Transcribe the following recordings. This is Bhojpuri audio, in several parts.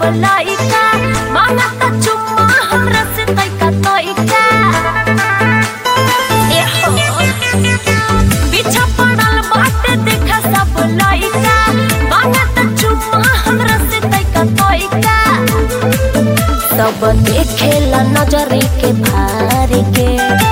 लइका मांगता चुम्मा हमरा से तइका तइका ए हो पीछा पड़ल बाटे देखा सब लइका मांगता चुम्मा हमरा से तइका तइका सब देखेला नजरी के भार के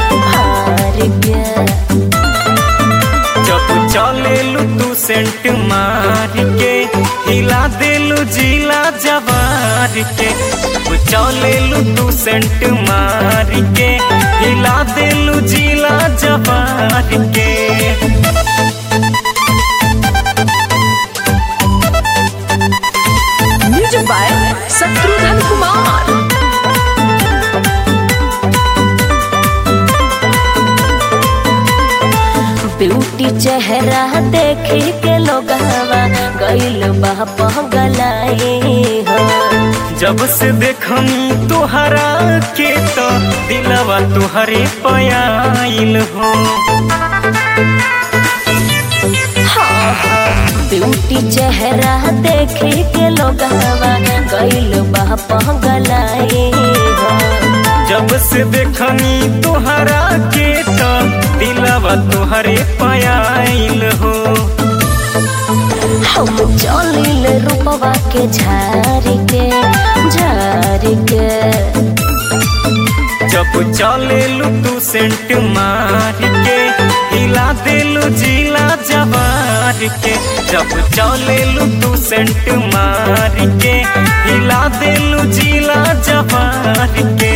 जब चलेलू तू सेंट मार के हिला देलू जिला जवार के चलेलू तू सेंट मार के हिला देलू जिला जवार के music by Shatrughan Kumar. Beauty चेहरा देखे के लोगवा गइल बा पगलाए हो जब से देखनी तुहरा के तो दिलवा तुहरे पयाइल हो ब्यूटी चेहरा देखे के लोगवा गइल बा पगलाए हो जब से देखनी तुहरा के तो दिलवा तुहरे पयाइल हो हम चलिल रूपवा के झार के जब चलेलू तू सेंट मार के हिला देलू जिला जवार के जब चलेलू तू सेंट मार के हिला देलू जिला जवार के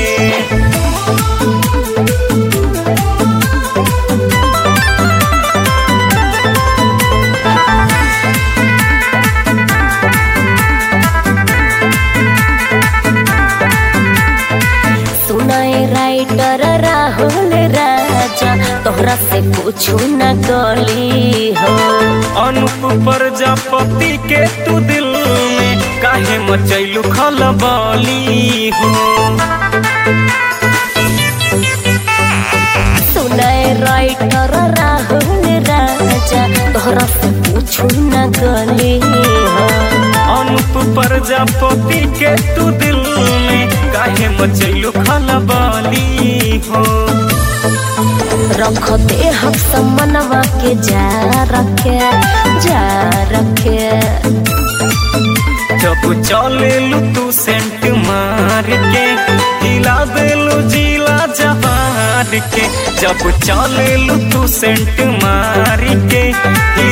राइटर राहुल राजा तोहरा से पूछू न गली हो अनुप प्रजापति के तू दिल में काहे मचैलू खलबली हो सुनाए राइटर राहुल राजा तोहरा से पूछू न गली हो अनुप प्रजापति के तू दिल में काहे मचैलू खलबली हो रख दे हम समनवा के जा रखे जब चलेलू तू सेंट मार के हिला देलू जिला जवार के जब चलेलू तू सेंट मार के